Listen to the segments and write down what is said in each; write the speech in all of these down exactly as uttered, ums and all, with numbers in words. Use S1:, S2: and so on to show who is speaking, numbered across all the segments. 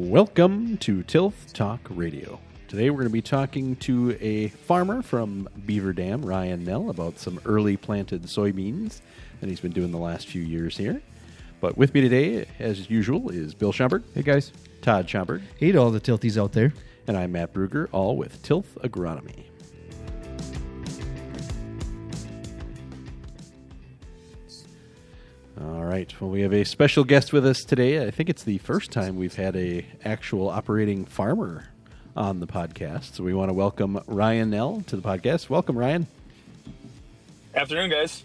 S1: Welcome to Tilth Talk Radio. Today we're going to be talking to a farmer from Beaver Dam, Ryan Nell, about some early planted soybeans that he's been doing the last few years here. But with me today, as usual, is Bill Schomburg.
S2: Hey, guys.
S1: Todd Schomburg.
S2: Hey to all the Tilties out there.
S1: And I'm Matt Brugger, all with Tilth Agronomy. All right. Well, we have a special guest with us today. I think it's the first time we've had a actual operating farmer on the podcast. So we want to welcome Ryan Nell to the podcast. Welcome, Ryan.
S3: Afternoon, guys.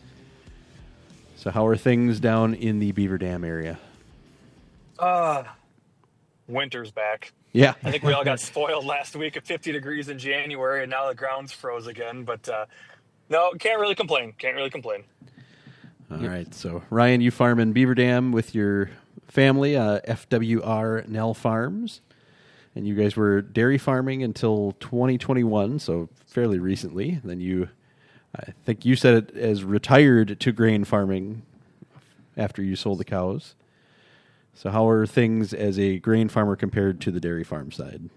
S1: So how are things down in the Beaver Dam area?
S3: Uh, winter's back.
S1: Yeah.
S3: I think we all got spoiled last week at fifty degrees in January, and now the ground's froze again. But uh, no, can't really complain. Can't really complain.
S1: All yep. right. So, Ryan, you farm in Beaver Dam with your family, uh, F W R Nell Farms. And you guys were dairy farming until twenty twenty-one, so fairly recently. Then you, I think you said it as retired to grain farming after you sold the cows. So how are things as a grain farmer compared to the dairy farm side?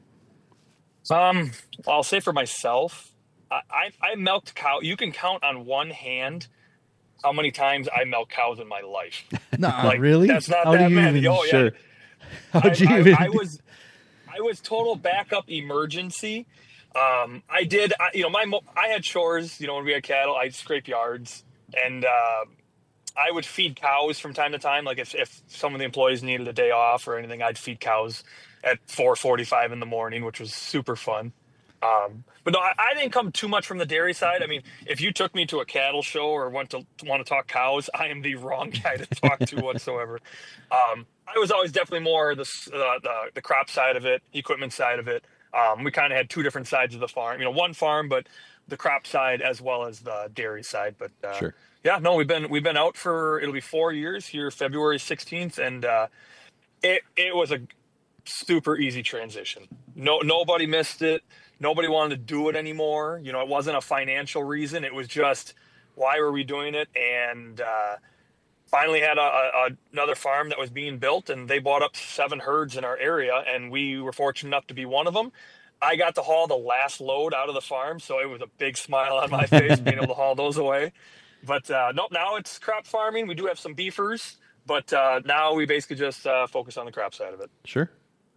S3: Um, I'll say for myself, I, I, I milked cow. You can count on one hand how many times I milk cows in my life.
S2: Nah,
S3: like,
S2: really?
S3: That's not
S2: How
S3: that
S2: do you
S3: many.
S2: even,
S3: Oh, yeah.
S1: Sure.
S2: How'd you
S3: I,
S2: even...
S3: I, I was, I was total backup emergency. Um, I did, I, you know, my, I had chores, you know, when we had cattle, I'd scrape yards, and, uh, I would feed cows from time to time. Like if, if some of the employees needed a day off or anything, I'd feed cows at four forty-five in the morning, which was super fun. Um, but no, I, I didn't come too much from the dairy side. I mean, if you took me to a cattle show or went to want to talk cows, I am the wrong guy to talk to whatsoever. Um, I was always definitely more the, uh, the the crop side of it, equipment side of it. Um, we kind of had two different sides of the farm. You know, one farm, but the crop side as well as the dairy side. But uh,
S1: sure.
S3: Yeah, no, we've been we've been out for it'll be four years here, February sixteenth, and uh, it it was a super easy transition. No, nobody missed it. Nobody wanted to do it anymore. You know, it wasn't a financial reason. It was just why were we doing it? And uh, finally had a, a, another farm that was being built, and they bought up seven herds in our area, and we were fortunate enough to be one of them. I got to haul the last load out of the farm, so it was a big smile on my face being able to haul those away. But uh, no, now it's crop farming. We do have some beefers, but uh, now we basically just uh, focus on the crop side of it.
S1: Sure.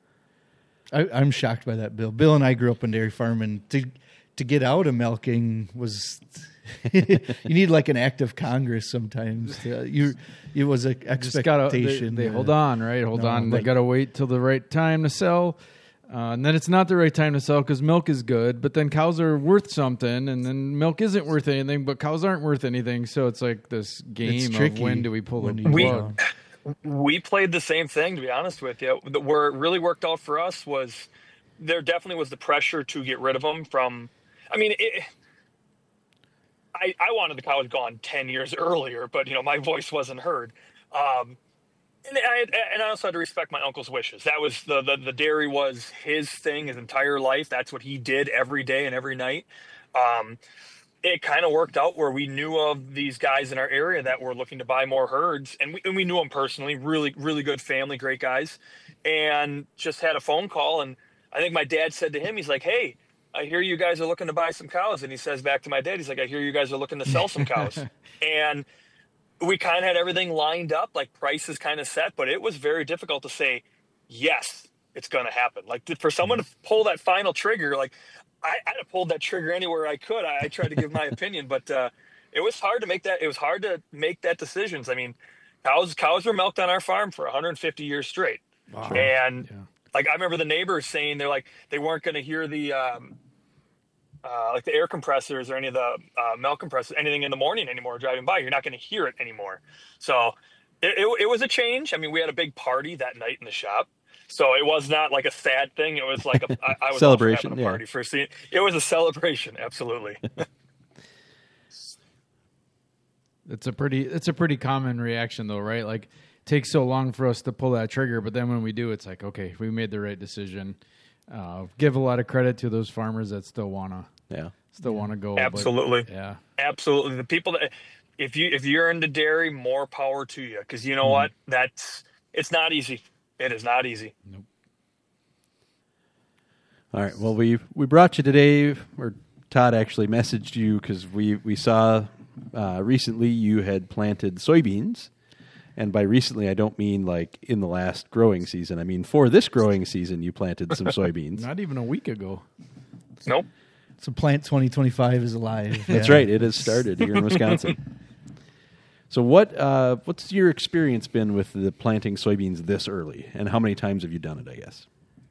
S2: I, I'm shocked by that, Bill. Bill and I grew up in dairy farming. To to get out of milking was you need like an act of Congress sometimes. To, you it was an expectation.
S4: Gotta, they, they
S2: uh,
S4: hold on, right? Hold
S2: no,
S4: on.
S2: but,
S4: They got to wait till the right time to sell. Uh, and then it's not the right time to sell because milk is good, but then cows are worth something, and then milk isn't worth anything, but cows aren't worth anything. So it's like this game of when do we pull the plug?
S3: We, we played the same thing, to be honest with you. Where it really worked out for us was there definitely was the pressure to get rid of them from, I mean, it, I, I wanted the cows gone ten years earlier, but, you know, my voice wasn't heard. Um, And I, and I also had to respect my uncle's wishes. That was the, the, the dairy was his thing his entire life. That's what he did every day and every night. Um, it kind of worked out where we knew of these guys in our area that were looking to buy more herds. And we, and we knew them personally, really, really good family, great guys. And just had a phone call. And I think my dad said to him, he's like, hey, I hear you guys are looking to buy some cows. And he says back to my dad, he's like, I hear you guys are looking to sell some cows. And we kind of had everything lined up, like prices kind of set, but it was very difficult to say, yes, it's going to happen. Like for someone to pull that final trigger, like I, I'd have pulled that trigger anywhere I could. I, I tried to give my opinion, but uh, it was hard to make that. It was hard to make that decisions. I mean, cows, cows were milked on our farm for one hundred fifty years straight.
S2: Wow.
S3: And
S2: Yeah.
S3: like, I remember the neighbors saying they're like, they weren't going to hear the, um, Uh, like the air compressors or any of the uh, milk compressors, anything in the morning anymore driving by. You're not going to hear it anymore. So it, it, it was a change. I mean, we had a big party that night in the shop. So it was not like a sad thing. It was like a I, I was
S1: celebration,
S3: having a party
S1: yeah.
S3: for seeing. It was a celebration, absolutely.
S4: It's a pretty it's a pretty common reaction though, right? Like it takes so long for us to pull that trigger, but then when we do, it's like, okay, we made the right decision. Uh, give a lot of credit to those farmers that still wanna
S1: yeah
S4: still wanna go.
S3: Absolutely.
S4: But, yeah.
S3: Absolutely. The people that if you if you're into dairy, more power to you, because you know
S4: Mm-hmm.
S3: what? That's it's not easy. It is not easy.
S4: Nope.
S1: All right. Well, we we brought you today, or Todd actually messaged you because we we saw uh, recently you had planted soybeans, and by recently I don't mean like in the last growing season. I mean for this growing season you planted some soybeans.
S4: Not even a week ago.
S3: Nope.
S2: So Plant twenty twenty-five is alive.
S1: That's
S2: Yeah.
S1: right. It has started here in Wisconsin. So what uh, what's your experience been with the planting soybeans this early, and how many times have you done it? I guess.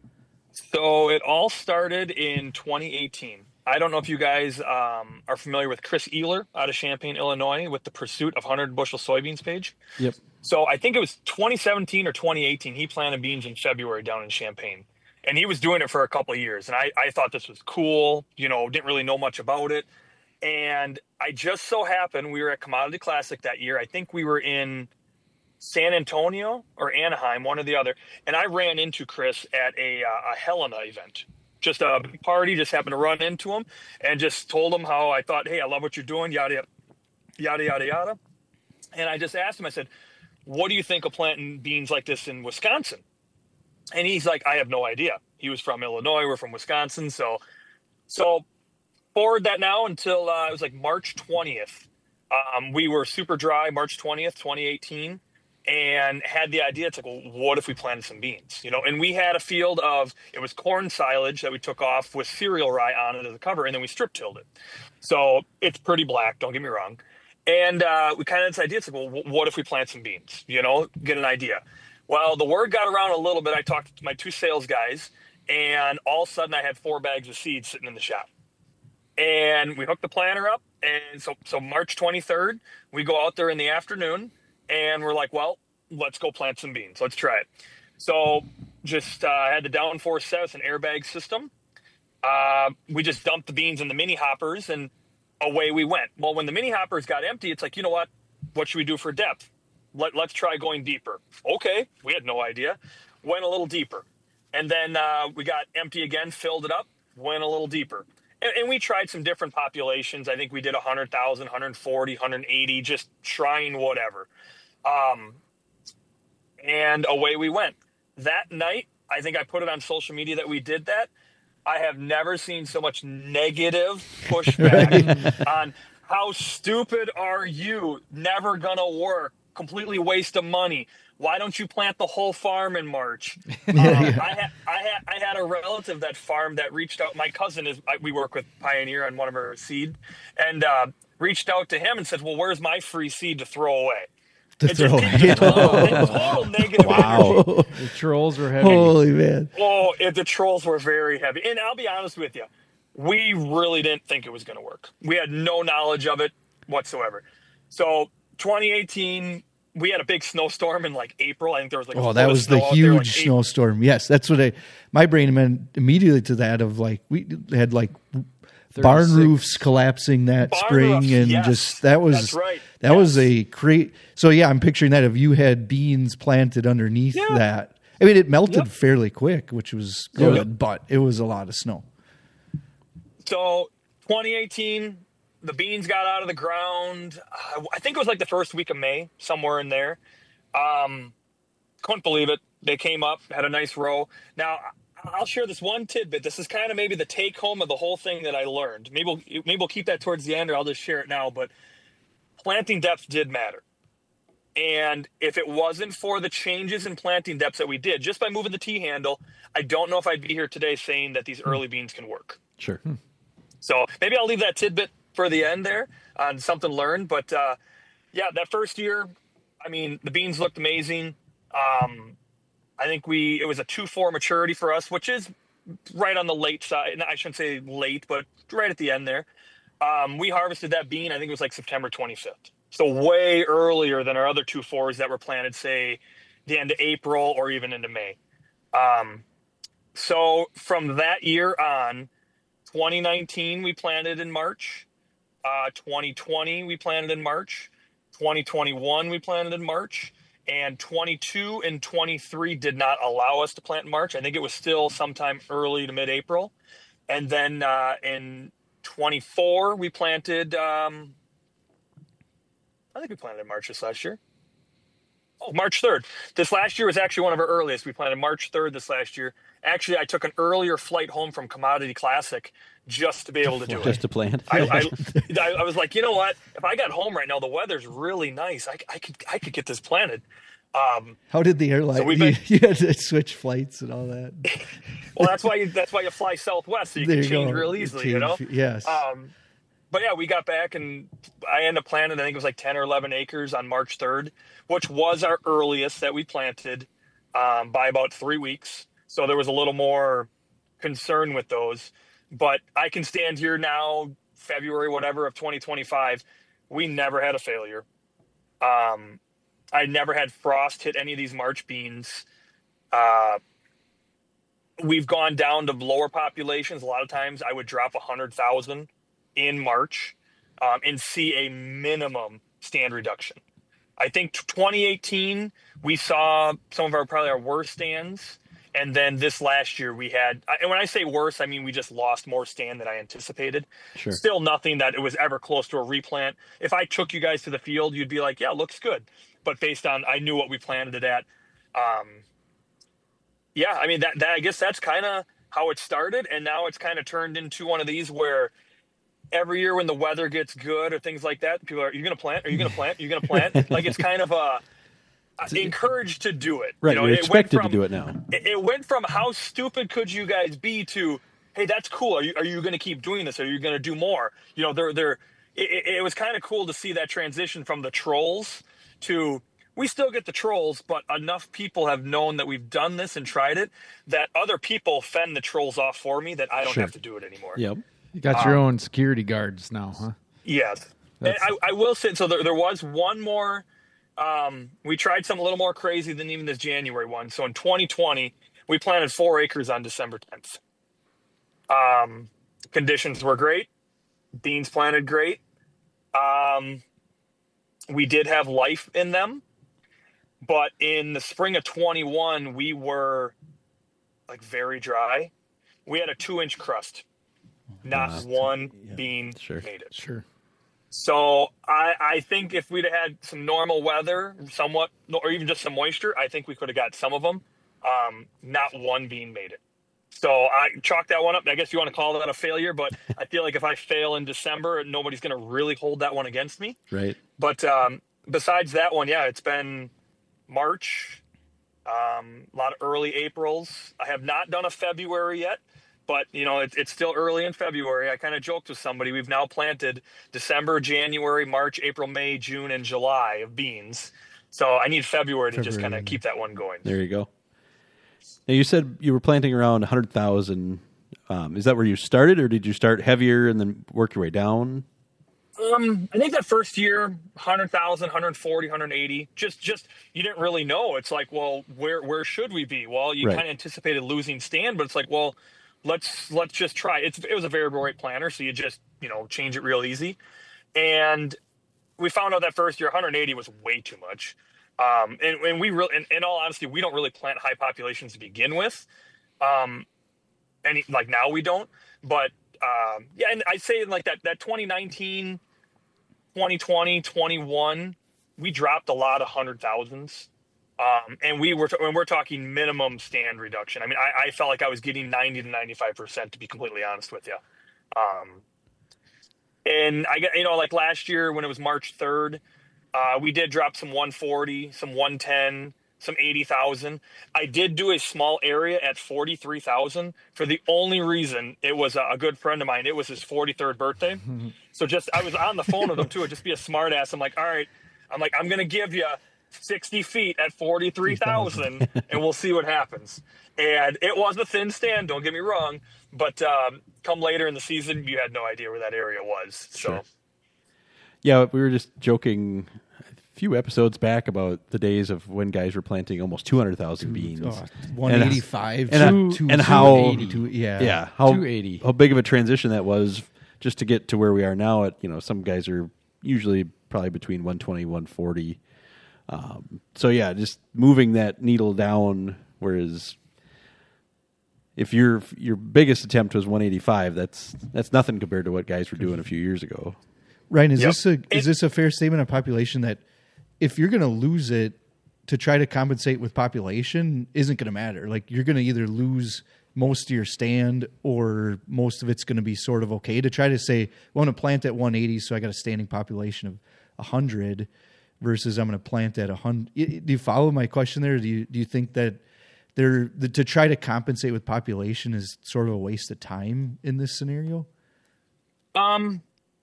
S3: So it all started in twenty eighteen. I don't know if you guys um, are familiar with Chris Ealer out of Champaign, Illinois, with the Pursuit of one hundred Bushel Soybeans page.
S1: Yep.
S3: So I think it was twenty seventeen or twenty eighteen. He planted beans in February down in Champaign. And he was doing it for a couple of years. And I, I thought this was cool, you know, didn't really know much about it. And I just so happened, we were at Commodity Classic that year. I think we were in San Antonio or Anaheim, one or the other. And I ran into Chris at a, uh, a Helena event. Just a party, just happened to run into him and just told him how I thought, hey, I love what you're doing, yada, yada, yada, yada. And I just asked him, I said, what do you think of planting beans like this in Wisconsin? And he's like, I have no idea. He was from Illinois. We're from Wisconsin. So, so forward that now until uh, it was like March twentieth. Um, we were super dry, March twentieth, twenty eighteen, and had the idea. It's like, well, what if we planted some beans? You know, and we had a field of, it was corn silage that we took off with cereal rye on it as a cover, and then we strip tilled it. So it's pretty black. Don't get me wrong. And uh, we kind of had this idea. It's like, well, what if we plant some beans? You know, get an idea. Well, the word got around a little bit. I talked to my two sales guys, and all of a sudden I had four bags of seeds sitting in the shop. And we hooked the planter up. And so, so March twenty-third, we go out there in the afternoon, and we're like, well, let's go plant some beans. Let's try it. So just uh, had the downforce set. It's an airbag system. Uh, we just dumped the beans in the mini hoppers, and away we went. Well, when the mini hoppers got empty, it's like, you know what? What should we do for depth? Let, let's try going deeper. Okay, we had no idea. Went a little deeper. And then uh, we got empty again, filled it up, went a little deeper. And, and we tried some different populations. I think we did one hundred thousand, one hundred forty, one hundred eighty, just trying whatever. Um, and away we went. That night, I think I put it on social media that we did that. I have never seen so much negative pushback on how stupid are you? Never gonna work. Completely waste of money. Why don't you plant the whole farm in March? Um, I, had, I, had, I had a relative that farmed that reached out. My cousin is, we work with Pioneer on one of our seed, and uh, reached out to him and said, well, where's my free seed to throw away?
S2: To
S3: It
S2: throw
S3: just,
S2: away.
S3: it total, total negative
S1: Wow.
S3: energy.
S4: The trolls were heavy.
S2: Holy man.
S3: Oh, it, the trolls were very heavy. And I'll be honest with you, we really didn't think it was going to work. We had no knowledge of it whatsoever. So twenty eighteen, we had a big snowstorm in like April. I think there was like a
S2: Oh,
S3: foot
S2: that
S3: of
S2: was the
S3: snow out there, like
S2: huge
S3: eight-
S2: snowstorm. Yes, that's what I. My brain went immediately to that of like we had like barn
S4: thirty-six
S2: roofs collapsing that
S3: Barn
S2: spring,
S3: roofs,
S2: and
S3: yes.
S2: just that was
S3: That's right.
S2: that was
S3: Yes.
S2: a great. So yeah, I'm picturing that if you had beans planted underneath
S3: Yeah.
S2: that. I mean, it melted
S3: Yep.
S2: fairly quick, which was good,
S1: Yep.
S2: but it was a lot of snow.
S3: So twenty eighteen, the beans got out of the ground. Uh, I think it was like the first week of May, somewhere in there. Um, couldn't believe it. They came up, had a nice row. Now, I'll share this one tidbit. This is kind of maybe the take home of the whole thing that I learned. Maybe we'll, maybe we'll keep that towards the end, or I'll just share it now. But planting depth did matter. And if it wasn't for the changes in planting depths that we did, just by moving the T handle, I don't know if I'd be here today saying that these early beans can work.
S1: Sure.
S3: So maybe I'll leave that tidbit for the end there on something learned. But uh, yeah, that first year, I mean, the beans looked amazing. Um, I think we it was a two four maturity for us, which is right on the late side. I shouldn't say late, but right at the end there. Um, we harvested that bean, I think it was like September twenty-fifth. So way earlier than our other two fours that were planted, say, the end of April or even into May. Um, so from that year on, twenty nineteen we planted in March. Uh, twenty twenty we planted in March. twenty twenty-one we planted in March. And twenty-two and twenty-three did not allow us to plant in March. I think it was still sometime early to mid-April. And then uh, in twenty-four we planted, um, I think we planted in March this last year. Oh, March third. This last year was actually one of our earliest. We planted March third this last year. Actually, I took an earlier flight home from Commodity Classic just to be able to do it.
S1: Just to plant.
S3: I, I, I was like, you know what? If I got home right now, the weather's really nice. I, I could I could get this planted. Um,
S2: How did the airline?
S3: So we've
S2: you,
S3: been-
S2: you had to switch flights and all that.
S3: well, that's why you, that's why you fly Southwest, so you
S2: There
S3: can
S2: you
S3: change
S2: go.
S3: real easily. You know.
S2: Change- Yes.
S3: Um, but yeah, we got back and I ended up planting, I think it was like ten or eleven acres on March third, which was our earliest that we planted um, by about three weeks. So there was a little more concern with those. But I can stand here now, February, whatever, of twenty twenty-five. We never had a failure. Um, I never had frost hit any of these March beans. Uh, we've gone down to lower populations. A lot of times I would drop one hundred thousand in March um, and see a minimum stand reduction. I think twenty eighteen, we saw some of our probably our worst stands. And then this last year we had, and when I say worse, I mean we just lost more stand than I anticipated.
S1: Sure.
S3: Still nothing that it was ever close to a replant. If I took you guys to the field, you'd be like, yeah, it looks good. But based on, I knew what we planted it at. Um, yeah, I mean, that, that I guess that's kind of how it started. And now it's kind of turned into one of these where every year when the weather gets good or things like that, people are, are you going to plant? Are you going to plant? Are you going to plant? Like it's kind of a, encouraged to do it.
S1: Right,
S3: You know,
S1: you're
S3: it went
S1: expected
S3: from-
S1: to do it now.
S3: It, it went from how stupid could you guys be to, hey, that's cool. Are you are you going to keep doing this? Are you going to do more? You know, they're they're. It, it was kind of cool to see that transition from the trolls to we still get the trolls, but enough people have known that we've done this and tried it that other people fend the trolls off for me that I don't
S1: Sure.
S3: have to do it anymore.
S1: Yep.
S4: You got your own security guards now, huh?
S3: Yes. And I, I will say, so there, there was one more, um, we tried something a little more crazy than even this January one. So in twenty twenty, we planted four acres on December tenth. Um, conditions were great. Beans planted great. Um, we did have life in them. But in the spring of twenty-one, we were like very dry. We had a two inch crust. Not one bean
S1: Sure.
S3: made it.
S4: Sure.
S3: So I, I think if we'd have had some normal weather, somewhat, or even just some moisture, I think we could have got some of them. Um, not one bean made it. So I chalked that one up. I guess you want to call that a failure, but I feel like if I fail in December, nobody's going to really hold that one against me.
S1: Right.
S3: But um, besides that one, yeah, it's been March, um, a lot of early Aprils. I have not done a February yet. But, you know, it, it's still early in February. I kind of joked with somebody. We've now planted December, January, March, April, May, June, and July of beans. So I need February to just
S2: February.
S3: kind of keep that one going.
S1: There you go. Now you said you were planting around one hundred thousand. Um, is that where you started, or did you start heavier and then work your way down?
S3: Um, I think that first year, one hundred thousand, one forty, one eighty, just, just, you didn't really know. It's like, well, where, where should we be? Well, you
S1: Right.
S3: kind of anticipated losing stand, but it's like, well, let's, let's just try. It's, it was a variable rate planter. So you just, you know, change it real easy. And we found out that first year, one eighty was way too much. Um, and, and we really, in, in all honesty, we don't really plant high populations to begin with. Um, and like now we don't, but, um, yeah, and I'd say like that, that twenty nineteen, twenty twenty, twenty-one, we dropped a lot of hundred thousands. Um, and we were, when we're talking minimum stand reduction. I mean, I, I felt like I was getting ninety to ninety-five percent to be completely honest with you. Um, and I got, you know, like last year when it was March third, uh, we did drop some one forty, some one ten, some eighty thousand. I did do a small area at forty-three thousand for the only reason it was a, a good friend of mine. It was his forty-third birthday. So just, I was on the phone with him too. It'd just be a smart ass. I'm like, all right, I'm like, I'm going to give you sixty feet at forty-three thousand and we'll see what happens. And it was a thin stand, don't get me wrong, but um, come later in the season, you had no idea where that area was. So,
S1: Sure. Yeah, we were just joking a few episodes back about the days of when guys were planting almost two hundred thousand beans.
S2: Oh, one eighty-five.
S1: And,
S2: two-
S1: uh,
S2: two-
S1: and how,
S2: two eighty, yeah.
S1: yeah, how,
S4: two eighty.
S1: how big of a transition that was just to get to where we are now. At, you know, some guys are usually probably between one twenty, one forty. Um, so yeah, just moving that needle down. Whereas if your your biggest attempt was one eighty-five, that's that's nothing compared to what guys were doing a few years ago.
S2: Ryan, is
S3: Yep.
S2: this a is
S3: It-
S2: this a fair statement of population that if you're going to lose it, to try to compensate with population isn't going to matter. Like you're going to either lose most of your stand or most of it's going to be sort of okay. To try to say, well, I'm going to plant at one eighty, so I got a standing population of one hundred versus I'm going to plant at one hundred. Do you follow my question there? Do you, do you think that they're, the, to try to compensate with population is sort of a waste of time in this scenario?
S3: Um,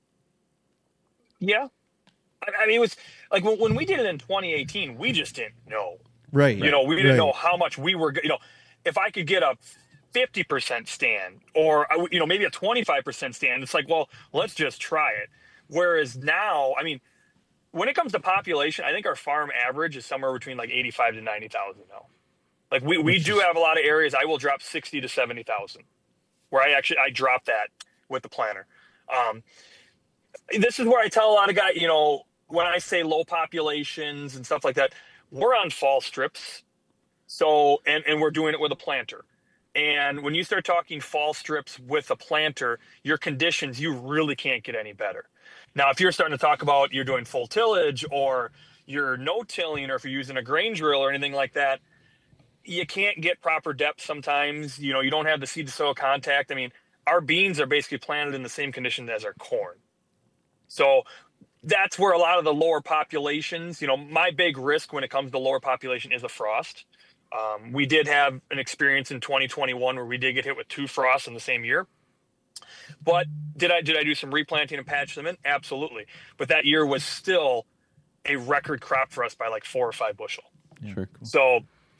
S3: yeah. I, I mean, it was like when, when we did it in twenty eighteen, we just didn't know.
S2: Right.
S3: You know, we didn't
S2: right.
S3: know how much we were, you know, if I could get a fifty percent stand or, you know, maybe a twenty-five percent stand, it's like, well, let's just try it. Whereas now, I mean, when it comes to population, I think our farm average is somewhere between like eighty-five to ninety thousand now. Like we, we do have a lot of areas I will drop sixty to seventy thousand where I actually, I drop that with the planter. Um, this is where I tell a lot of guys, you know, when I say low populations and stuff like that, we're on fall strips. So, and, and we're doing it with a planter. And when you start talking fall strips with a planter, your conditions, you really can't get any better. Now, if you're starting to talk about you're doing full tillage or you're no tilling, or if you're using a grain drill or anything like that, you can't get proper depth sometimes. You know, you don't have the seed to soil contact. I mean, our beans are basically planted in the same conditions as our corn. So that's where a lot of the lower populations, you know, my big risk when it comes to lower population is a frost. Um, we did have an experience in twenty twenty-one where we did get hit with two frosts in the same year. But did I did I do some replanting and patch them in? Absolutely. But that year was still a record crop for us by like four or five bushel.
S1: Yeah. Sure. Cool.
S3: So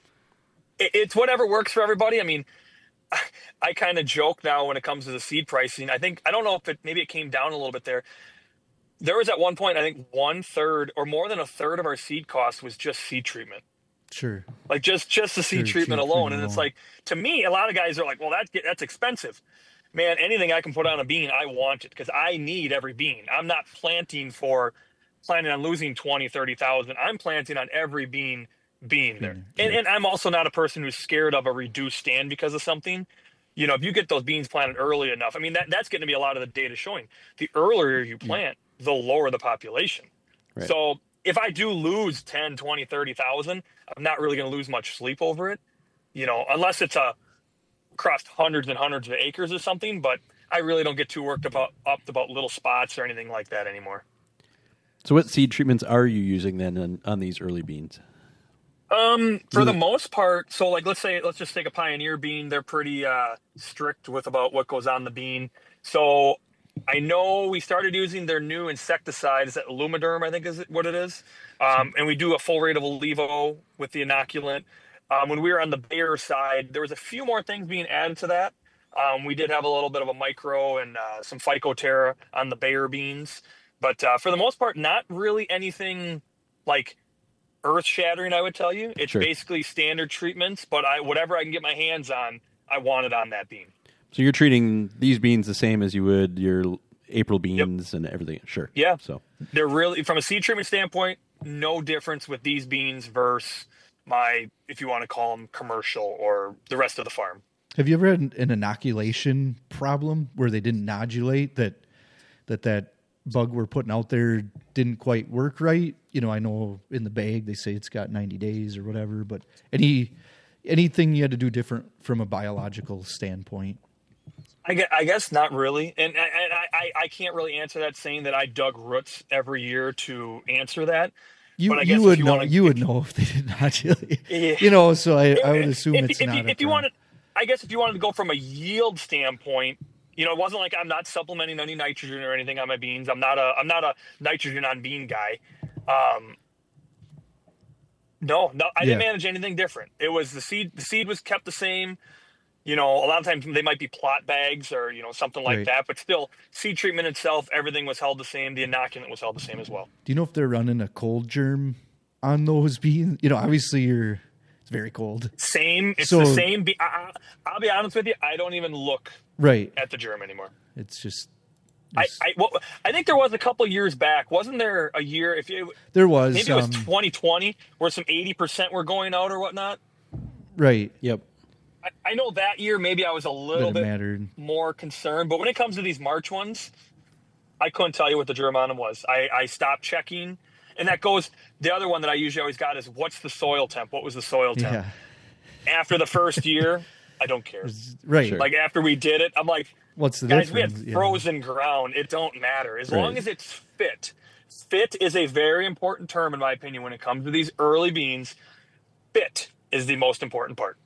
S3: it, it's whatever works for everybody. I mean, I, I kind of joke now when it comes to the seed pricing. I think, I don't know if it, maybe it came down a little bit there. There was at one point, I think one third or more than a third of our seed cost was just seed treatment.
S2: Sure.
S3: Like just, just the seed
S2: Sure,
S3: treatment
S2: seed
S3: alone.
S2: treatment
S3: And it's
S2: alone.
S3: like, to me, a lot of guys are like, well, that, that's expensive. Man, anything I can put on a bean, I want it because I need every bean. I'm not planting for planning on losing twenty, thirty thousand. I'm planting on every bean being there.
S2: Yeah.
S3: And, and I'm also not a person who's scared of a reduced stand because of something. You know, if you get those beans planted early enough, I mean, that, that's going to be a lot of the data showing. The earlier you plant, the lower the population.
S1: Right.
S3: So if I do lose ten, twenty, thirty thousand, I'm not really going to lose much sleep over it, you know, unless it's a across hundreds and hundreds of acres or something. But I really don't get too worked about up about little spots or anything like that anymore.
S1: So what seed treatments are you using then on, on these early beans?
S3: Um, for
S1: Do
S3: the
S1: they-
S3: most part, so like let's say let's just take a Pioneer bean. They're pretty uh, strict with about what goes on the bean. So I know we started using their new insecticide. Is that Lumiderm? I think is it what it is. Um, and we do a full rate of Olevo with the inoculant. Um, when we were on the Bayer side, there was a few more things being added to that. Um, we did have a little bit of a micro and uh, some Phycoterra on the Bayer beans, but uh, for the most part, not really anything like earth shattering. I would tell you, it's
S1: Sure.
S3: basically standard treatments. But I whatever I can get my hands on, I want it on that bean.
S1: So you're treating these beans the same as you would your April beans and everything. Sure.
S3: Yeah.
S1: So
S3: They're really, from a seed treatment standpoint, no difference with these beans versus my, if you want to call them commercial or the rest of the farm.
S2: Have you ever had an, an inoculation problem where they didn't nodulate, that that that bug we're putting out there didn't quite work right? You know, I know in the bag they say it's got ninety days or whatever, but any anything you had to do different from a biological standpoint?
S3: I guess, I guess not really. And, and I, I, I can't really answer that saying that I dug roots every year to answer that.
S2: You
S3: But I guess
S2: you
S3: if
S2: would
S3: you
S2: know
S3: wanna-
S2: you would know if they did nodulate.
S3: Yeah.
S2: You know, so I, I would
S3: If-
S2: assume
S3: if,
S2: it's
S3: if,
S2: not.
S3: you,
S2: a
S3: if you
S2: problem.
S3: wanted, I guess if you wanted to go from a yield standpoint, you know, it wasn't like I'm not supplementing any nitrogen or anything on my beans. I'm not a I'm not a nitrogen on bean guy. Um, no, no, I didn't
S2: Yeah.
S3: manage anything different. It was the seed. The seed was kept the same. You know, a lot of times they might be plot bags or you know something like
S2: Right.
S3: that, but still, seed treatment itself, everything was held the same. The inoculant was held the same as well.
S2: Do you know if they're running a cold germ on those beans? You know, obviously you're it's very cold,
S3: Same. It's
S2: So-
S3: the same. Be- I, I- I'll be honest with you. I don't even look
S2: right?
S3: at the germ anymore.
S2: It's just
S3: I, I, well, I think there was a couple years back. Wasn't there a year? If you
S2: there was
S3: maybe it was
S2: um,
S3: twenty twenty, where some eighty percent were going out or whatnot.
S2: right.
S1: yep.
S3: I, I know that year maybe I was a little
S2: That it
S3: bit
S2: mattered.
S3: more concerned, but when it comes to these March ones, I couldn't tell you what the germ on them was. I, I stopped checking, And that goes, the other one that I usually always got is, what's the soil temp? What was the soil temp?
S2: Yeah.
S3: After the first year, I don't care.
S2: Right.
S1: Sure.
S3: Like after we did it, I'm like,
S2: What's the
S3: guys,
S2: difference?
S3: we had
S2: Yeah.
S3: frozen ground. It don't matter. As
S1: Right.
S3: long as it's fit. Fit is a very important term, in my opinion, when it comes to these early beans. Fit is the most important part.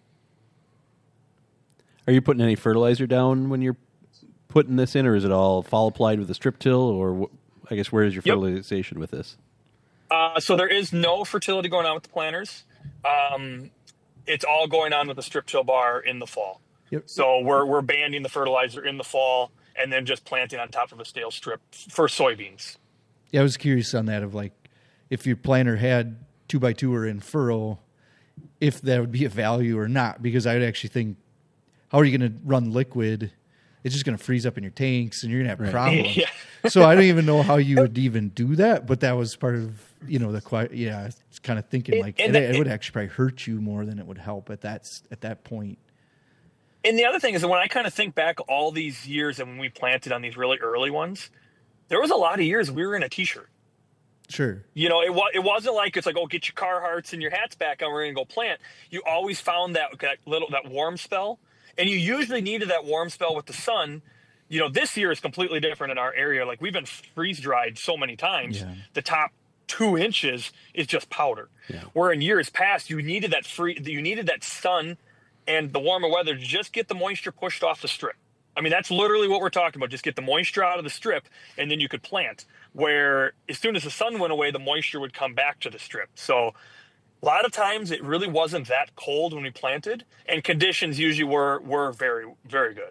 S1: Are you putting any fertilizer down when you're putting this in, or is it all fall applied with a strip till, or wh- I guess where is your
S3: Yep.
S1: fertilization with this?
S3: Uh, so there is no fertility going on with the planters. Um, it's all going on with the strip till bar in the fall.
S2: Yep.
S3: So we're we're banding the fertilizer in the fall and then just planting on top of a stale strip for soybeans.
S2: Yeah, I was curious on that of like if your planter had two by two or in furrow, if that would be a value or not, because I would actually think, how are you going to run liquid? It's just going to freeze up in your tanks and you're going to have
S1: Right.
S2: problems.
S3: Yeah.
S2: So I don't even know how you would even do that, but that was part of, you know, the qui- yeah, it's kind of thinking
S3: It-
S2: like
S3: and
S2: it,
S3: the-
S2: it would actually probably hurt you more than it would help at that s- at that point.
S3: And the other thing is that when I kind of think back all these years and when we planted on these really early ones, there was a lot of years we were in a t-shirt.
S2: Sure.
S3: You know, it was it wasn't like it's like, oh, get your Carhartts and your hats back on, we're gonna go plant. You always found that, that little that warm spell, and you usually needed that warm spell with the sun. You know, this year is completely different in our area. Like we've been freeze dried so many times.
S2: Yeah.
S3: The top two inches is just powder.
S1: Yeah.
S3: Where in years past you needed that free, you needed that sun and the warmer weather to just get the moisture pushed off the strip. I mean, that's literally what we're talking about. Just get the moisture out of the strip, and then you could plant. Where as soon as the sun went away, the moisture would come back to the strip. So a lot of times it really wasn't that cold when we planted, and conditions usually were were very, very good.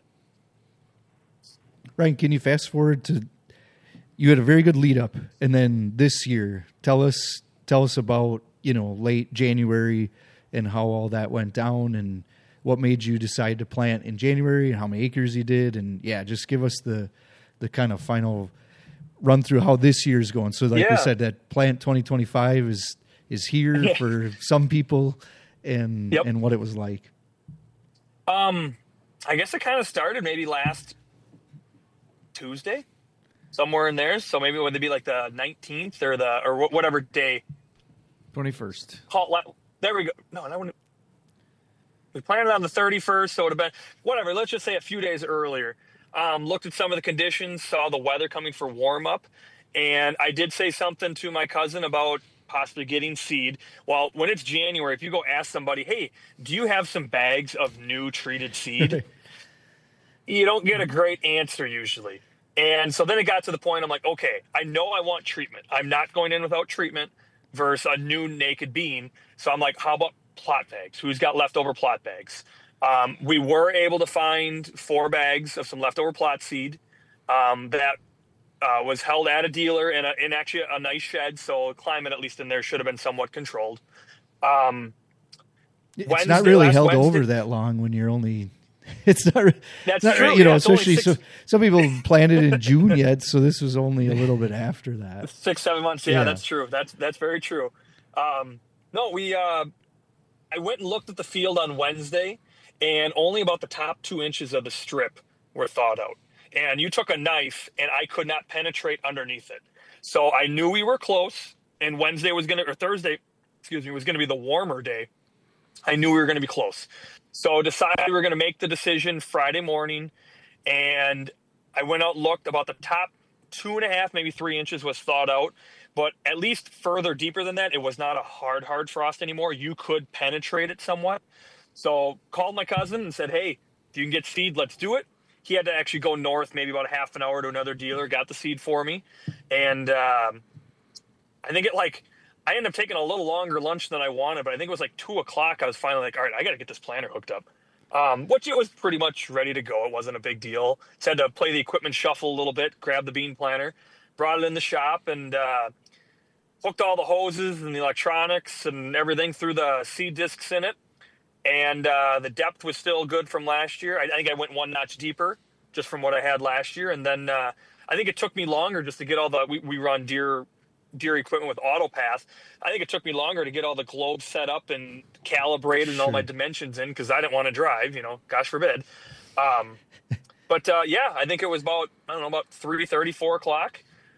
S2: Ryan, can you fast forward to you had a very good lead up, and then this year, tell us tell us about, you know, late January and how all that went down and what made you decide to plant in January and how many acres you did, and yeah, just give us the the kind of final run through how this year's going. So like
S3: Yeah.
S2: we said, that plant twenty twenty-five is is here for some people, and
S3: Yep.
S2: and what it was like.
S3: Um, I guess it kind of started maybe last Tuesday, somewhere in there. So maybe would it be like the nineteenth or the or wh- whatever day?
S4: twenty-first.
S3: Call la- there we go. No, that wouldn't. We planned on the thirty-first, so it would have been whatever. Let's just say a few days earlier. Um, looked at some of the conditions, saw the weather coming for warm up, and I did say something to my cousin about possibly getting seed. Well, when it's January, if you go ask somebody, hey, do you have some bags of new treated seed? You don't get a great answer usually. And so then it got to the point I'm like, okay, I know I want treatment. I'm not going in without treatment versus a new naked bean. So I'm like, how about plot bags? Who's got leftover plot bags? Um, we were able to find four bags of some leftover plot seed um, that uh, was held at a dealer in, a, in actually a nice shed. So climate, at least in there, should have been somewhat controlled. Um,
S2: It's
S3: Wednesday,
S2: not really
S3: last
S2: held
S3: Wednesday-
S2: over that long when you're only. It's not. re-
S3: That's
S2: not,
S3: true,
S2: You know,
S3: yeah, it's only
S2: especially
S3: six-
S2: so, some people planted in June yet, so this was only a little bit after that.
S3: Six, seven months. Yeah,
S2: Yeah.
S3: that's true. That's that's very true. Um, no, we. Uh, I went and looked at the field on Wednesday, and only about the top two inches of the strip were thawed out. And you took a knife, and I could not penetrate underneath it. So I knew we were close. And Wednesday was gonna, or Thursday, excuse me, was gonna be the warmer day. I knew we were gonna be close. So decided we were gonna make the decision Friday morning, and I went out and looked. About the top two and a half, maybe three inches was thawed out, but at least further deeper than that, it was not a hard, hard frost anymore. You could penetrate it somewhat. So called my cousin and said, hey, if you can get seed, let's do it. He had to actually go north, maybe about a half an hour to another dealer, got the seed for me. And um, I think it like, I ended up taking a little longer lunch than I wanted, but I think it was like two o'clock. I was finally like, all right, I got to get this planter hooked up. Um, which it was pretty much ready to go. It wasn't a big deal. Just had to play the equipment shuffle a little bit, grab the bean planter, brought it in the shop, and uh, hooked all the hoses and the electronics and everything through the seed discs in it. And uh, the depth was still good from last year. I, I think I went one notch deeper just from what I had last year. And then uh, I think it took me longer just to get all the, we, we run deer deer equipment with AutoPath. I think it took me longer to get all the globes set up and calibrated and all my dimensions in because I didn't want to drive, you know, gosh forbid. Um, but uh, yeah, I think it was about, I don't know, about three thirty, four o'clock.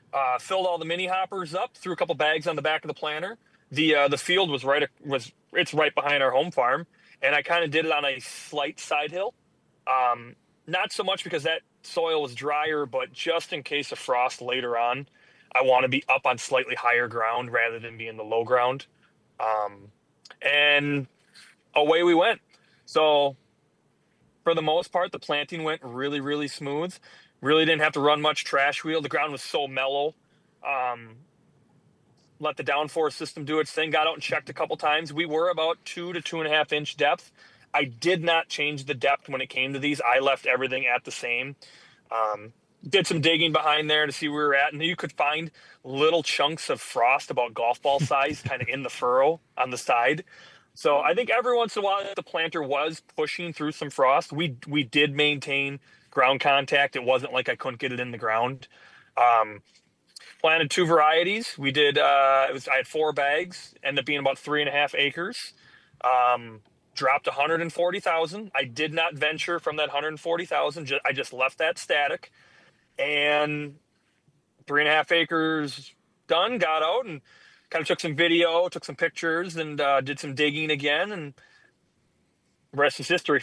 S3: uh, filled all the mini hoppers up, threw a couple bags on the back of the planter. The uh, the field was right was it's right behind our home farm, and I kind of did it on a slight side hill. Um, not so much because that soil was drier, but just in case of frost later on, I want to be up on slightly higher ground rather than be in the low ground. Um, and away we went. So for the most part, the planting went really, really smooth. Really didn't have to run much trash wheel. The ground was so mellow. Um, let the downforce system do its thing. Got out and checked a couple times. We were about two to two and a half inch depth. I did not change the depth when it came to these. I left everything at the same. Um, did some digging behind there to see where we were at. And you could find little chunks of frost about golf ball size kind of in the furrow on the side. So I think every once in a while the planter was pushing through some frost. We we did maintain ground contact. It wasn't like I couldn't get it in the ground. Um, planted two varieties. We did, uh, it was, I had four bags, ended up being about three and a half acres. Um, dropped one hundred forty thousand. I did not venture from that one hundred forty thousand. I just left that static, and three and a half acres done, got out and kind of took some video, took some pictures, and uh, did some digging again, and the rest is history.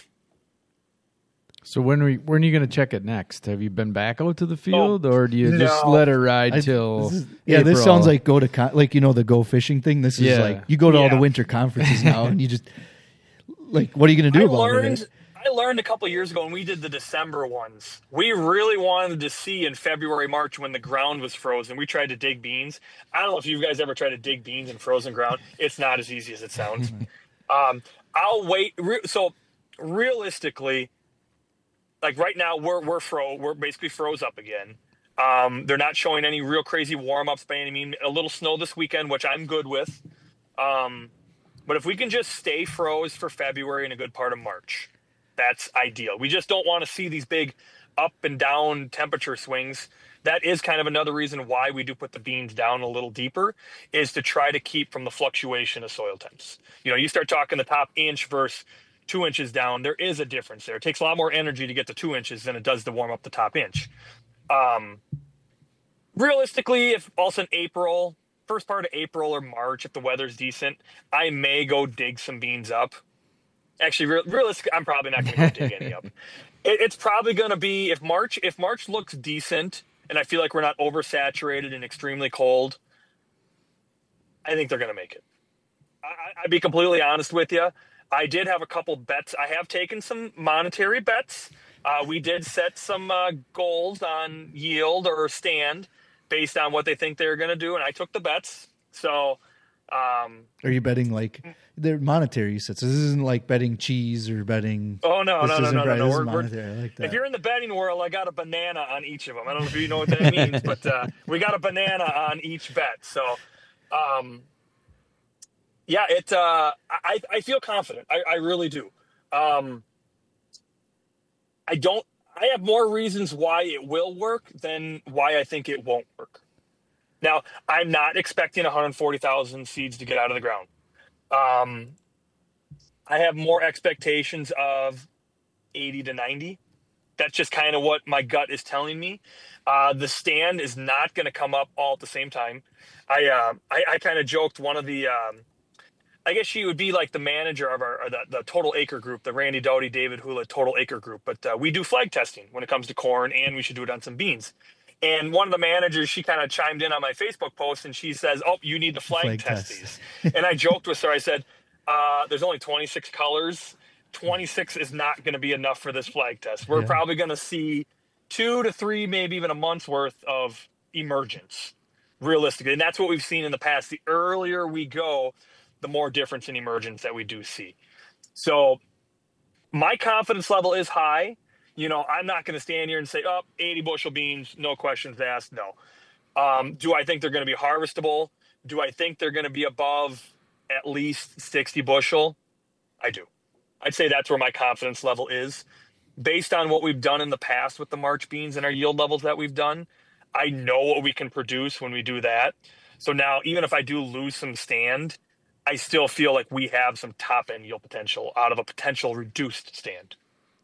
S4: So when are we, when are you going to check it next? Have you been back out to the field,
S3: Oh,
S4: or do you just
S3: no.
S4: let it ride
S2: I-
S4: till?
S2: this is- yeah, this
S4: April?
S2: sounds like go to con- like you know the go fishing thing. This is
S4: Yeah.
S2: like you go to all the
S3: Yeah.
S2: winter conferences now, and you just like what are you going to do
S3: I
S2: about
S3: learned,
S2: it?
S3: I learned a couple years ago when we did the December ones. We really wanted to see in February, March when the ground was frozen. We tried to dig beans. I don't know if you guys ever tried to dig beans in frozen ground. It's not as easy as it sounds. um, I'll wait. Re- so realistically, like right now, we're we're fro we're basically froze up again. Um, they're not showing any real crazy warm ups by any means. A little snow this weekend, which I'm good with. Um, but if we can just stay froze for February and a good part of March, that's ideal. We just don't want to see these big up and down temperature swings. That is kind of another reason why we do put the beans down a little deeper, is to try to keep from the fluctuation of soil temps. You know, you start talking the top inch versus two inches down, there is a difference there. It takes a lot more energy to get to two inches than it does to warm up the top inch. Um, realistically, if also in April, first part of April or March, if the weather's decent, I may go dig some beans up. Actually, real, realistically, I'm probably not going to go dig any up. It, it's probably going to be if March if March looks decent, and I feel like we're not oversaturated and extremely cold, I think they're going to make it. I, I, I'd be completely honest with you. I did have a couple bets. I have taken some monetary bets. Uh, we did set some uh, goals on yield or stand based on what they think they're going to do, and I took the bets. So, um,
S2: Are you betting like they're monetary? You said so. This isn't like betting cheese or betting.
S3: oh no,
S2: this
S3: no, no,
S2: isn't
S3: no, no,
S2: right,
S3: no.
S2: this is
S3: We're, we're,
S2: monetary. I like that.
S3: if you're in the betting world, I got a banana on each of them. I don't know if you know what that means, but uh, we got a banana on each bet. So, um, yeah, it. Uh, I I feel confident. I, I really do. Um, I don't. I have more reasons why it will work than why I think it won't work. Now, I'm not expecting one hundred forty thousand seeds to get out of the ground. Um, I have more expectations of eighty to ninety. That's just kind of what my gut is telling me. Uh, the stand is not going to come up all at the same time. I uh, I, I kind of joked one of the. Um, I guess she would be like the manager of our or the, the Total Acre Group, the Randy Doughty, David Hula Total Acre Group. But uh, we do flag testing when it comes to corn, and we should do it on some beans. And one of the managers, she kind of chimed in on my Facebook post, and she says, "Oh, you need to flag,
S2: Flag
S3: test
S2: test.
S3: these." And I joked with her. I said, uh, "There's only twenty-six colors. twenty-six is not going to be enough for this flag test. We're
S2: Yeah.
S3: probably going to see two to three, maybe even a month's worth of emergence, realistically. And that's what we've seen in the past. The earlier we go, the more difference in emergence that we do see. So my confidence level is high. You know, I'm not going to stand here and say, oh, eighty bushel beans, no questions asked. No. Um, do I think they're going to be harvestable? Do I think they're going to be above at least sixty bushel? I do. I'd say that's where my confidence level is. Based on what we've done in the past with the March beans and our yield levels that we've done, I know what we can produce when we do that. So now, even if I do lose some stand, I still feel like we have some top end yield potential out of a potential reduced stand.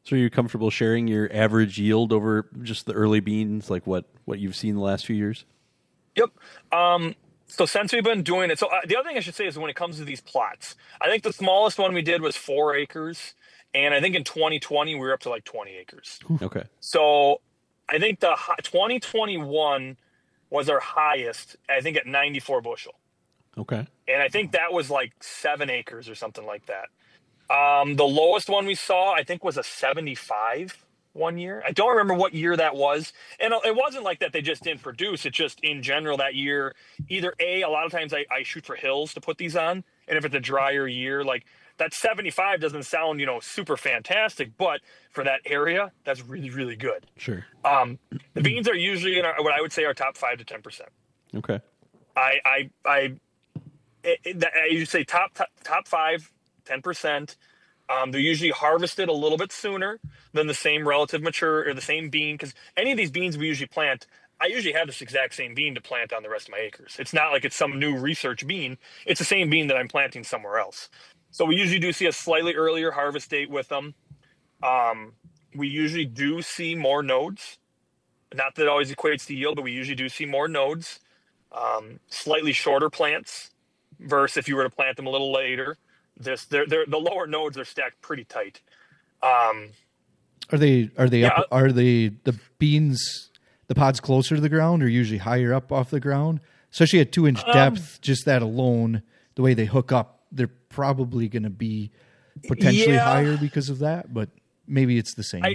S1: So are you comfortable sharing your average yield over just the early beans, like what, what you've seen the last few years?
S3: Yep. Um, so since we've been doing it, so uh, the other thing I should say is when it comes to these plots, I think the smallest one we did was four acres. And I think in twenty twenty, we were up to like twenty acres.
S1: Okay.
S3: So I think the hi- twenty twenty-one was our highest, I think at ninety-four bushel.
S1: Okay.
S3: And I think that was like seven acres or something like that. Um, the lowest one we saw, I think, was a seventy-five one year. I don't remember what year that was. And it wasn't like that they just didn't produce. It just, in general, that year, either A, a lot of times I, I shoot for hills to put these on. And if it's a drier year, like that seventy-five doesn't sound, you know, super fantastic. But for that area, that's really, really good.
S1: Sure.
S3: Um, the beans are usually in our, what I would say are top five to ten percent.
S1: Okay.
S3: I, I, I, it, it, I usually say top, top, top five, ten percent. Um, they're usually harvested a little bit sooner than the same relative mature or the same bean. Because any of these beans we usually plant, I usually have this exact same bean to plant on the rest of my acres. It's not like it's some new research bean. It's the same bean that I'm planting somewhere else. So we usually do see a slightly earlier harvest date with them. Um, we usually do see more nodes. Not that it always equates to yield, but we usually do see more nodes. Um, slightly shorter plants versus if you were to plant them a little later. This, they're, they're, the lower nodes are stacked pretty tight. Um,
S2: Are they are they
S3: Yeah,
S2: up, are they the beans the pods closer to the ground or usually higher up off the ground? Especially at two inch depth, just that alone, the way they hook up, they're probably going to be potentially
S3: Yeah.
S2: higher because of that. But maybe it's the same.
S3: I-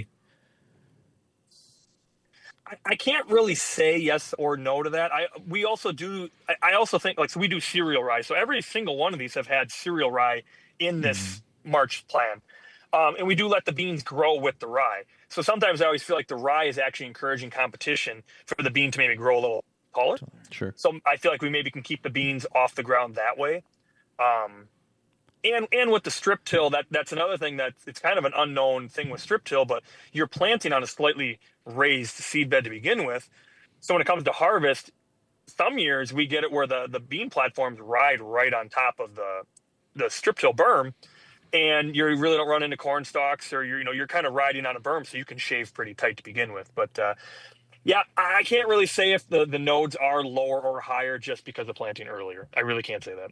S3: I, I can't really say yes or no to that. I we also do. I, I also think like so we do cereal rye. So every single one of these have had cereal rye in this March plan, um, and we do let the beans grow with the rye. So sometimes I always feel like the rye is actually encouraging competition for the bean to maybe grow a little taller.
S1: Sure.
S3: So I feel like we maybe can keep the beans off the ground that way. Um, and and with the strip till, that that's another thing that it's kind of an unknown thing with strip till, but you're planting on a slightly raised seed bed to begin with. So when it comes to harvest, some years we get it where the, the bean platforms ride right on top of the the strip till berm, and you really don't run into corn stalks, or you're you know you're kind of riding on a berm, so you can shave pretty tight to begin with. But uh, yeah, I can't really say if the, the nodes are lower or higher just because of planting earlier. I really can't say that.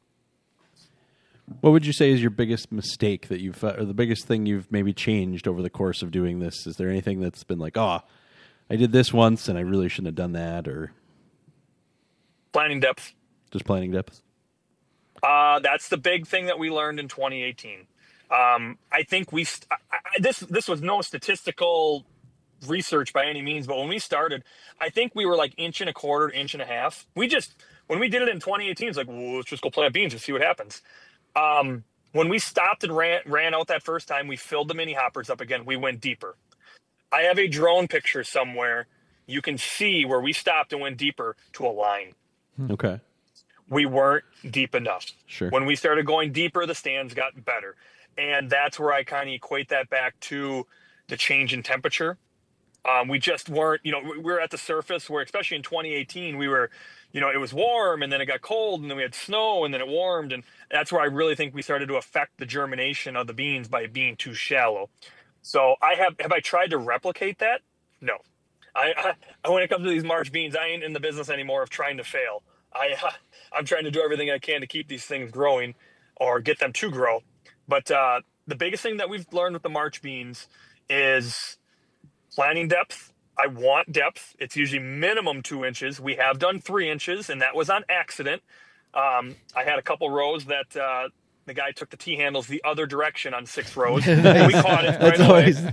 S1: What would you say is your biggest mistake that you've, uh, or the biggest thing you've maybe changed over the course of doing this? Is there anything that's been like, oh, I did this once and I really shouldn't have done that, or
S3: Planting depth.
S1: just planting depth?
S3: Uh, that's the big thing that we learned in twenty eighteen. Um, I think we st- I, I, this this was no statistical research by any means, but when we started, I think we were like inch and a quarter, inch and a half. We just when we did it in twenty eighteen, it's like, well, let's just go plant beans and see what happens. Um, when we stopped and ran ran out that first time, we filled the mini hoppers up again. We went deeper. I have a drone picture somewhere. You can see where we stopped and went deeper to a line.
S1: Okay.
S3: We weren't deep enough.
S1: Sure.
S3: When we started going deeper, the stands got better. And that's where I kind of equate that back to the change in temperature. Um, we just weren't, you know, we were at the surface where, especially in twenty eighteen, we were, you know, it was warm and then it got cold and then we had snow and then it warmed. And that's where I really think we started to affect the germination of the beans by being too shallow. So I have, have I tried to replicate that? No. I, I when it comes to these March beans, I ain't in the business anymore of trying to fail. I, I'm trying to do everything I can to keep these things growing or get them to grow. But uh, the biggest thing that we've learned with the March beans is planting depth. I want depth. It's usually minimum two inches. We have done three inches, and that was on accident. Um, I had a couple rows that uh, the guy took the T-handles the other direction on six rows. And we caught it right
S2: That's
S3: away.
S2: always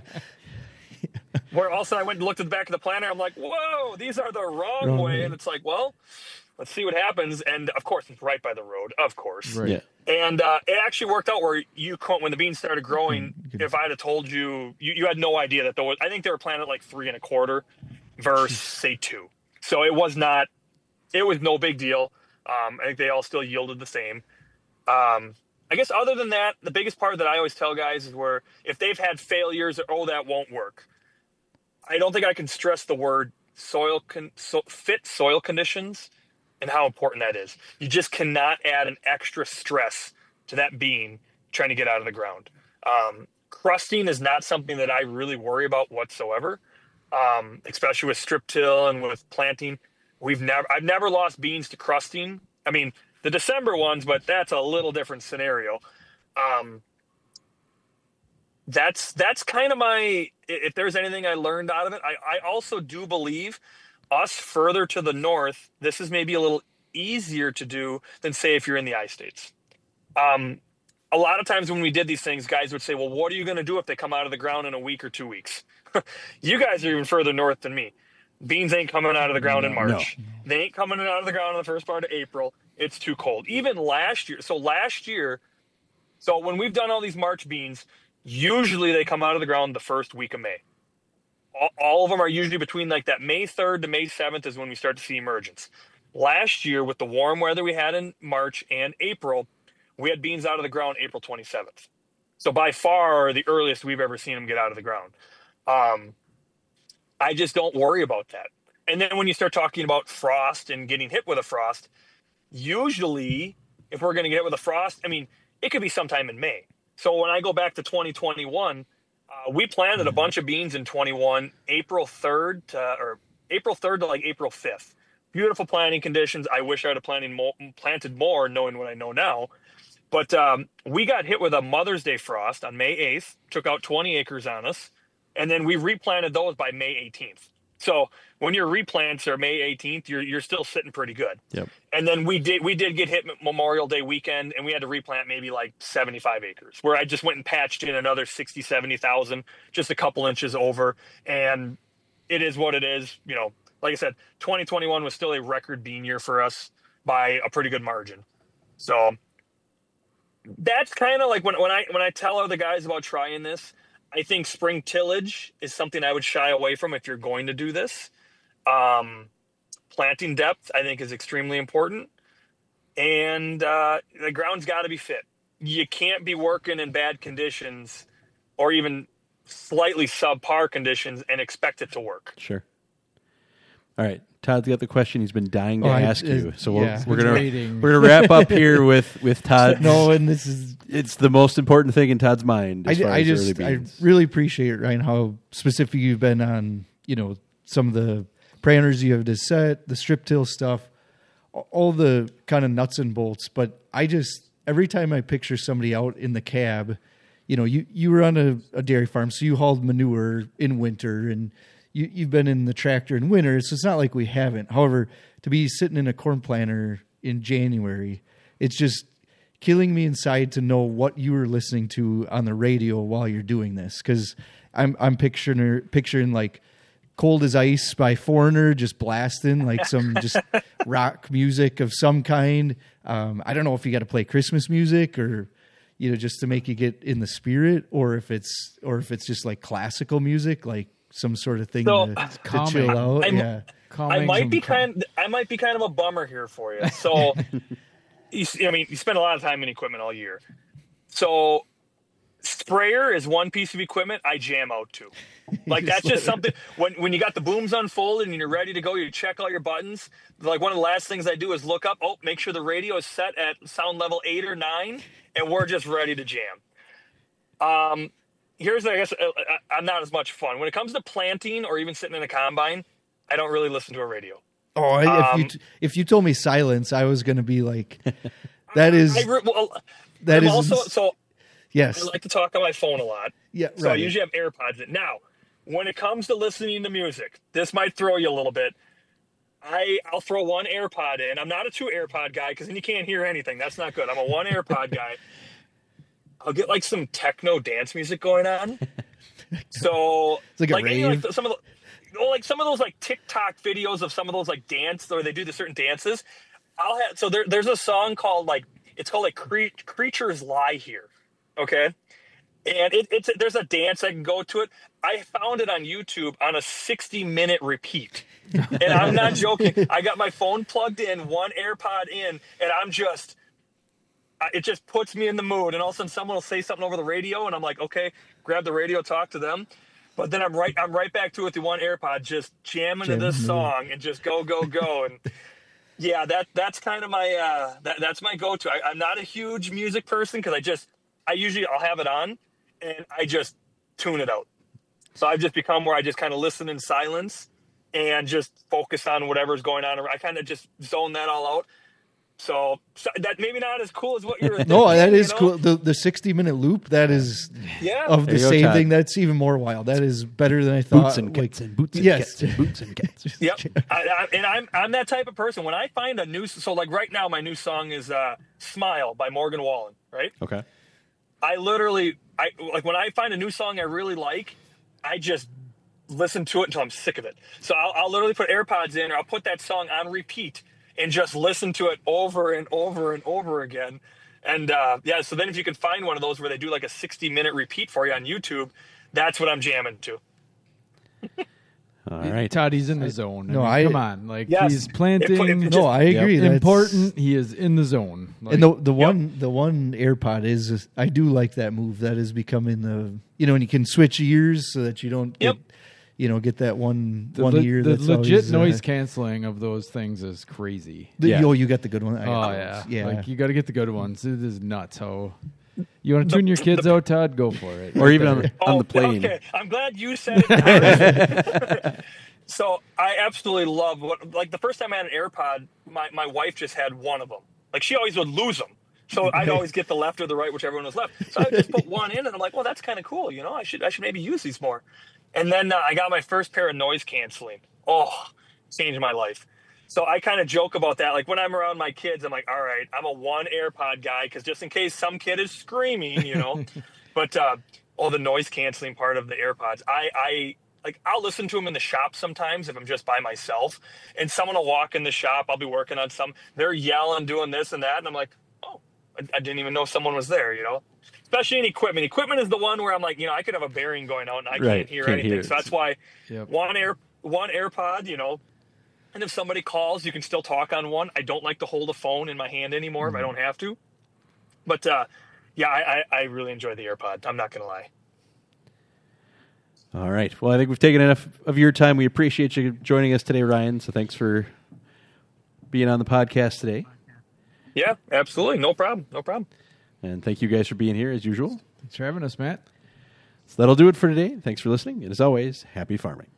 S3: Where also I went and looked at the back of the planter. I'm like, whoa, these are the wrong,
S2: Wrong
S3: way.
S2: way.
S3: And it's like, well, let's see what happens. And of course, it's right by the road, of course.
S4: Right.
S1: Yeah.
S3: And uh, it actually worked out where you, co- when the beans started growing,
S2: Mm,
S3: if I had told you, you, you had no idea that there was, I think they were planted like three and a quarter versus say two. So it was not, it was no big deal. Um, I think they all still yielded the same. Um, I guess other than that, the biggest part that I always tell guys is where if they've had failures, or, oh, that won't work. I don't think I can stress the word soil con- so fit soil conditions and how important that is. You just cannot add an extra stress to that bean trying to get out of the ground. Um, crusting is not something that I really worry about whatsoever, um, especially with strip till and with planting. We've never, I've never lost beans to crusting. I mean, the December ones, but that's a little different scenario. Um, that's that's kind of my. If there's anything I learned out of it, I, I also do believe us further to the north, this is maybe a little easier to do than say if you're in the I-States. Um, a lot of times when we did these things, guys would say, well, what are you going to do if they come out of the ground in a week or two weeks? You guys are even further north than me. Beans ain't coming out of the ground in March. No. They ain't coming out of the ground in the first part of April. It's too cold. Even last year. So last year, so when we've done all these March beans, usually they come out of the ground the first week of May. All, all of them are usually between like that May third to May seventh is when we start to see emergence. Last year, with the warm weather we had in March and April, we had beans out of the ground April twenty-seventh. So by far the earliest we've ever seen them get out of the ground. Um, I just don't worry about that. And then when you start talking about frost and getting hit with a frost, usually if we're going to get hit with a frost, I mean, it could be sometime in May. So when I go back to twenty twenty-one, uh, we planted a bunch of beans in twenty-one, April third to, or April third to like April fifth. Beautiful planting conditions. I wish I would have planted more, planted more knowing what I know now. But um, we got hit with a Mother's Day frost on May eighth, took out twenty acres on us. And then we replanted those by May eighteenth. So when your replants are May eighteenth, you're you're still sitting pretty good.
S1: Yep.
S3: And then we did we did get hit Memorial Day weekend, and we had to replant maybe like seventy-five acres, where I just went and patched in another sixty, seventy thousand, just a couple inches over. And it is what it is. You know, like I said, twenty twenty-one was still a record bean year for us by a pretty good margin. So that's kind of like when, when I when I tell other guys about trying this, I think spring tillage is something I would shy away from if you're going to do this. Um, planting depth, I think, is extremely important. And uh, the ground's got to be fit. You can't be working in bad conditions or even slightly subpar conditions and expect it to work.
S1: Sure. All right. Todd's got the question he's been dying to
S2: oh,
S1: ask
S2: I,
S1: you. So
S2: yeah,
S1: we're, we're gonna waiting. we're gonna wrap up here with with Todd.
S2: No, and this is
S1: it's the most important thing in Todd's mind. As
S2: I,
S1: far
S2: I
S1: as
S2: just
S1: early
S2: I
S1: beans.
S2: really appreciate, Ryan, how specific you've been on, you know, some of the parameters you have to set, the strip till stuff, all the kind of nuts and bolts. But I just every time I picture somebody out in the cab, you know, you you were on a, a dairy farm, so you hauled manure in winter and. You, you've been in the tractor in winter, so it's not like we haven't. However, to be sitting in a corn planter in January, it's just killing me inside to know what you were listening to on the radio while you're doing this. Because I'm I'm picturing picturing like Cold as Ice by Foreigner just blasting like some just rock music of some kind. Um, I don't know if you got to play Christmas music or you know just to make you get in the spirit, or if it's or if it's just like classical music like. Some sort of thing
S3: so,
S2: to, to chill out.
S3: I'm,
S2: yeah,
S3: I might be kind. I might be kind of a bummer here for you. So, you, I mean, you spend a lot of time in equipment all year. So, sprayer is one piece of equipment I jam out to. Like that's just something. When when you got the booms unfolded and you're ready to go, you check all your buttons. Like one of the last things I do is look up. Oh, make sure the radio is set at sound level eight or nine, and we're just ready to jam. Um. Here's, I guess, I'm not as much fun. When it comes to planting or even sitting in a combine, I don't really listen to a radio.
S2: Oh, if
S3: um,
S2: you t- if you told me silence, I was going to be like, that is
S3: I, I, well,
S2: that
S3: I'm
S2: is
S3: also so.
S2: Yes,
S3: I like to talk on my phone a lot.
S2: Yeah,
S3: so
S2: right.
S3: I usually have AirPods in. Now, when it comes to listening to music, this might throw you a little bit. I I'll throw one AirPod in. I'm not a two AirPod guy because then you can't hear anything. That's not good. I'm a one AirPod guy. I'll get like some techno dance music going on. So
S2: it's like,
S3: like,
S2: a
S3: you know,
S2: rave.
S3: like some of the, like some of those like TikTok videos of some of those like dance or they do the certain dances. I'll have so there, there's a song called like it's called like Cre- Creatures Lie Here, okay, and it, it's there's a dance I can go to it. I found it on YouTube on a sixty minute repeat, and I'm not joking. I got my phone plugged in, one AirPod in, and I'm just. It just puts me in the mood, and all of a sudden someone will say something over the radio, and I'm like, okay, grab the radio, talk to them. But then I'm right, I'm right back to it with the one AirPod, just jamming Jam to this song and just go, go, go. And yeah, that that's kind of my uh, that that's my go-to. I, I'm not a huge music person because I just I usually I'll have it on, and I just tune it out. So I've just become where I just kind of listen in silence and just focus on whatever's going on. I kind of just zone that all out. So, so that maybe not as cool as what you're thinking.
S2: No, that is
S3: you know?
S2: cool. The the sixty minute loop, that is
S3: Yeah.
S2: of the
S1: There you go,
S2: same
S1: Todd.
S2: thing. That's even more wild. That is better than I thought.
S1: Boots and
S2: Like,
S1: cats and boots and
S2: yes.
S1: cats and boots and cats.
S3: Yep. I, I, and I'm I'm that type of person. When I find a new, so like right now, my new song is uh, "Smile" by Morgan Wallen. Right.
S1: Okay.
S3: I literally, I like when I find a new song I really like, I just listen to it until I'm sick of it. So I'll, I'll literally put AirPods in, or I'll put that song on repeat and just listen to it over and over and over again. And uh, yeah, so then if you can find one of those where they do like a sixty minute repeat for you on YouTube, that's what I'm jamming to.
S1: All right.
S4: Todd, he's in the zone.
S2: no,
S4: I mean,
S2: I-
S4: come on, like
S3: Yes.
S4: he's
S3: It
S4: planting.
S3: put- it
S2: No,
S3: just-
S2: I agree.
S1: Yep.
S2: That's
S4: important. He is in the zone. Like,
S2: And the the one the one AirPod is I do like that move. That is becoming the you know, and you can switch ears so that you don't get,
S3: Yep.
S2: you know, get that one
S4: the,
S2: one
S4: le-
S2: ear.
S4: the
S2: that's
S4: legit
S2: always, uh,
S4: noise canceling of those things is crazy.
S2: The,
S1: Yeah.
S2: Oh, you got the good one. I
S4: Oh
S2: got
S4: yeah,
S2: those. yeah.
S4: Like you got to get the good ones. It is nuts. How you want to tune your kids out, Todd? Go for it.
S1: Or even on, on
S3: Oh,
S1: the plane.
S3: Okay, I'm glad you said it. So I absolutely love what, like the first time I had an AirPod, my, my wife just had one of them. Like she always would lose them. So I'd always get the left or the right, whichever one was left. So I just put one in and I'm like, well, that's kind of cool. You know, I should, I should maybe use these more. And then uh, I got my first pair of noise canceling. Oh, changed my life. So I kind of joke about that. Like when I'm around my kids, I'm like, all right, I'm a one AirPod guy. Cause just in case some kid is screaming, you know, but, uh, oh, the noise canceling part of the AirPods. I, I, Like I'll listen to them in the shop sometimes if I'm just by myself, and someone will walk in the shop. I'll be working on some. They're yelling, doing this and that, and I'm like, oh, I, I didn't even know someone was there. You know, especially in equipment. Equipment is the one where I'm like, you know, I could have a bearing going out and I
S1: Right,
S3: can't hear
S1: can't
S3: anything.
S1: hear it.
S3: So that's why
S4: Yep.
S3: one air one AirPod. You know, and if somebody calls, you can still talk on one. I don't like to hold a phone in my hand anymore
S1: Mm-hmm.
S3: if I don't have to. But uh, yeah, I, I, I really enjoy the AirPod. I'm not gonna lie.
S1: All right. Well, I think we've taken enough of your time. We appreciate you joining us today, Ryan. So thanks for being on the podcast today.
S3: Yeah, absolutely, no problem, no problem.
S1: And thank you guys for being here as usual.
S4: Thanks for having us, Matt.
S1: So that'll do it for today. Thanks for listening. And as always, happy farming.